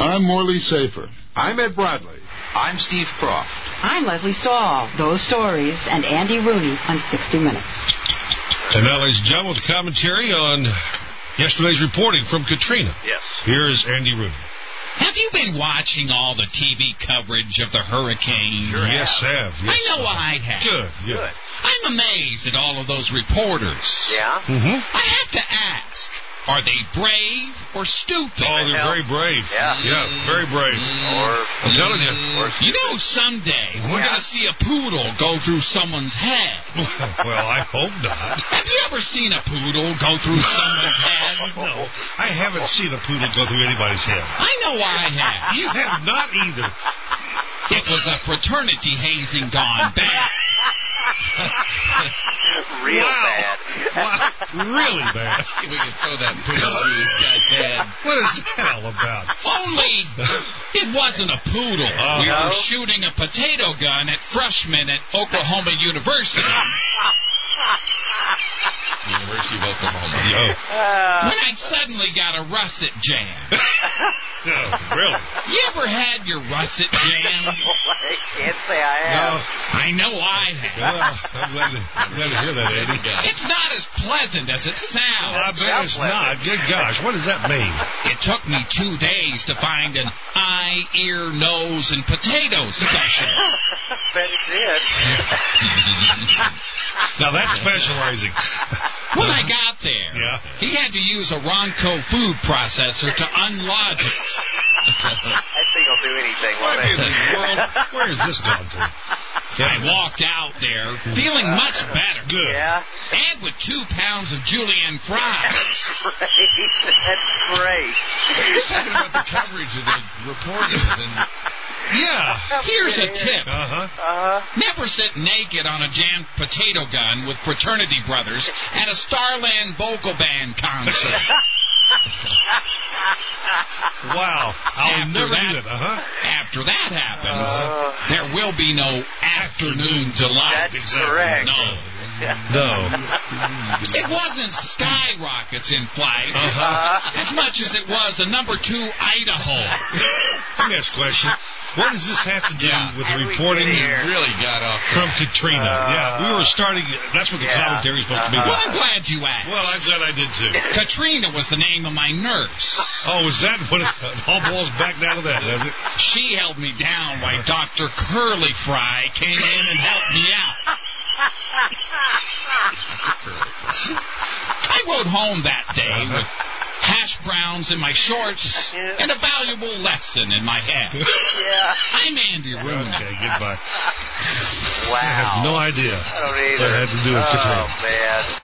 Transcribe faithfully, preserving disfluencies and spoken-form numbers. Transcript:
I'm Morley Safer. I'm Ed Bradley. I'm Steve Croft. I'm Leslie Stahl. Those stories and Andy Rooney on sixty minutes. And now, ladies and gentlemen, with commentary on yesterday's reporting from Katrina. Yes. Here's Andy Rooney. Have you been watching all the T V coverage of the hurricane? Sure yes, have. Yes, I know I have. Good, good. Good. I'm amazed at all of those reporters. Yeah? Mm-hmm. I have to ask, are they brave or stupid? Oh, they're very brave. Yeah. Yeah, very brave. Or, I'm telling you. or You know, someday we're Yeah. going to see a poodle go through someone's head. Well, I hope not. Have you ever seen a poodle go through someone's head? No, I haven't seen a poodle go through anybody's head. I know I have. You have not either. It was a fraternity hazing gone bad. real Wow. bad. Wow. Really bad. See if we can throw that poodle through this guy's head. What is that all about? Only it wasn't a poodle. Oh. We were No? shooting a potato gun at freshmen at Oklahoma University. University of Oklahoma. Yo. Uh, When I suddenly got a russet jam. No, really? You ever had your russet jam? I can't say I No. have. I know I have. Well, I'm glad to, I'm glad to hear that, Eddie. It's not as pleasant as it Well, I sounds. bet it's not. Good gosh, what does that mean? It took me two days to find an eye, ear, nose, and potato specialist. Bet it did. Now that's specializing. When I got there, Yeah. he had to use a Ronco food processor to unlodge it. I think I'll do anything. What won't in I? the world? Where has this gone to? I walked out there feeling much better. Good. Yeah? And with two pounds of julienne fries. Great. That's great. Talking about the coverage of the reporters. And Yeah. here's a tip. Uh-huh. Uh-huh. Never sit naked on a jammed potato gun with fraternity brothers at a Starland vocal band concert. Wow. I'll After never that- do that. Uh-huh. After that happens, Uh. there will be no afternoon delight. That's correct. No. No. It wasn't skyrockets in flight Uh-huh. as much as it was a number two Idaho. Let me ask a question. What does this have to do Yeah. with How do we reporting get here? Really got off. from Katrina? Uh, yeah, we were starting. That's what the yeah. commentary is supposed to be. Uh-huh. Well, I'm glad you asked. Well, I'm glad I did too. Katrina was the name of my nurse. Oh, is that what it, it all boils back down to that, does it? She held me down while Doctor Curly Fry came in and helped me out. I rode home that day with hash browns in my shorts and a valuable lesson in my head. Yeah. I'm Andy Rooney. Okay, goodbye. Wow. I have no idea I don't either. what it had to do with oh, Katrina. man.